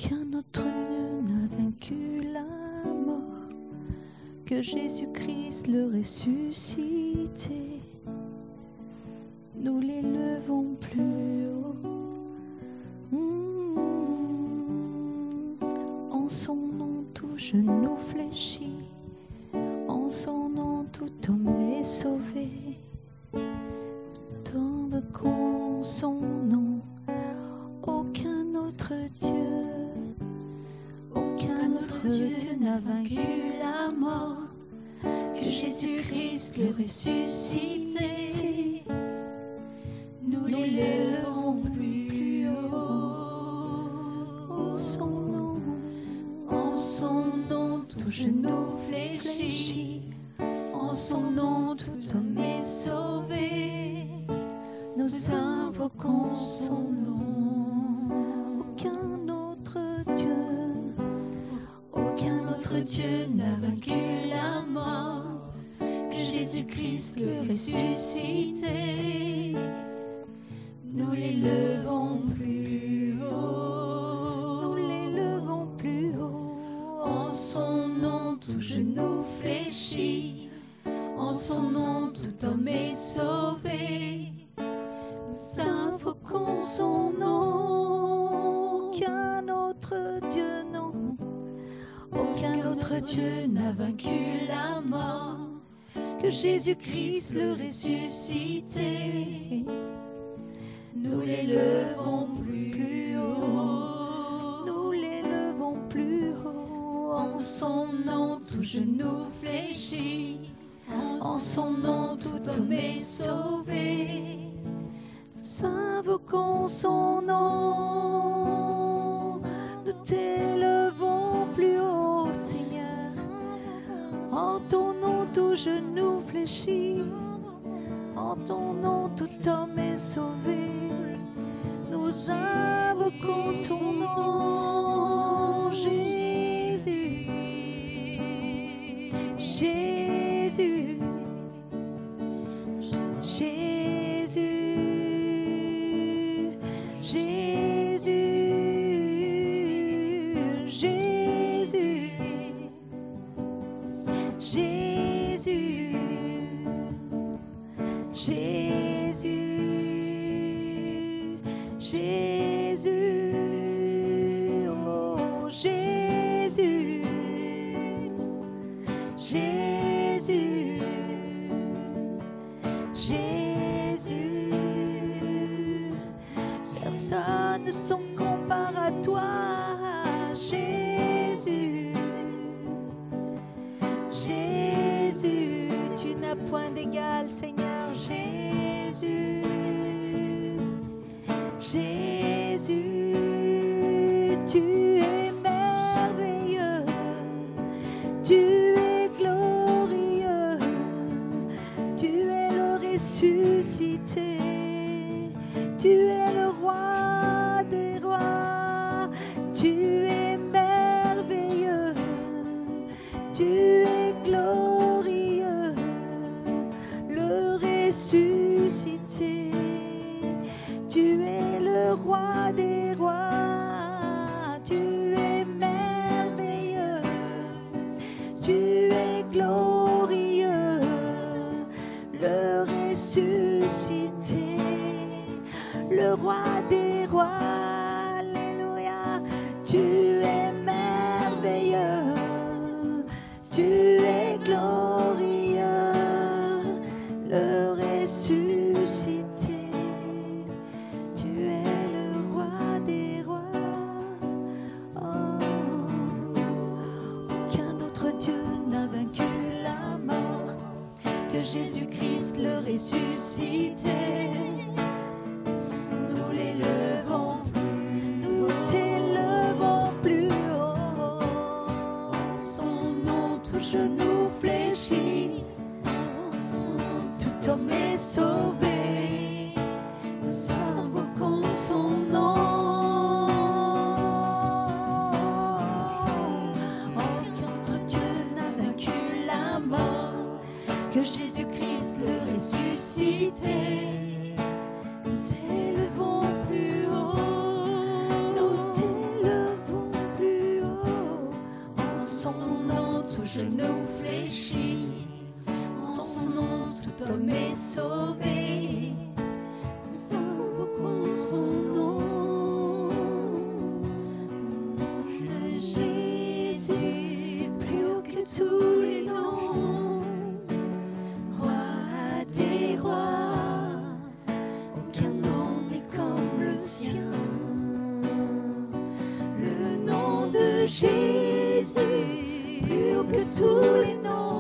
Aucun autre Dieu n'a vaincu la mort que Jésus-Christ le ressuscité. Nous l'élevons plus haut. En son nom tout genou fléchit, en son nom tout homme est sauvé. Tant qu'en son nom, aucun autre Dieu n'a vaincu la mort que Jésus-Christ le ressuscité. Nous l'élevons plus haut. En son nom, tout genou fléchit. En son nom, tout homme est sauvé. Nous invoquons son nom. Aucun autre Dieu n'a vaincu la mort que Jésus-Christ le ressuscité. Nous l'élevons plus haut. Nous l'élevons plus haut. En son nom, tout genou fléchit. En son nom, tout homme est sauvé. Nous invoquons son nom. Aucun autre Dieu, non. Aucun autre Dieu n'a vaincu la mort que Jésus-Christ le ressuscité. Nous l'élevons plus haut. Nous l'élevons plus haut. En son nom, tout genou fléchit. En son nom, tout homme est sauvé. Nous invoquons son nom. Nous t'élevons plus haut, Seigneur. En ton nom, tout genou fléchit. En ton nom, tout homme est sauvé. Nous invoquons ton nom, Jésus. Jésus. Jésus. Jésus. Jésus. Jésus. Jésus, Jésus, oh Jésus, Jésus, Jésus. Personne ne s'en compare à toi, Jésus. Jésus, tu n'as point d'égal, Seigneur. Jésus, Jésus, tu es merveilleux, tu es glorieux, tu es le ressuscité, tu es le roi des rois, tu es merveilleux, tu es glorieux, le ressuscité. Tu es le roi des rois, tu es merveilleux, tu es glorieux, le ressuscité, le roi des rois, alléluia. Tu es merveilleux, tu es glorieux, le ressuscité. Jésus-Christ le ressuscité, nous l'élevons, nous t'élevons plus haut. Son nom, tout genou fléchit, tout homme est sauvé. Nous invoquons son nom. Aucun autre Dieu n'a vaincu la mort que Jésus-Christ le ressuscité. de Jésus, plus haut que tous les noms.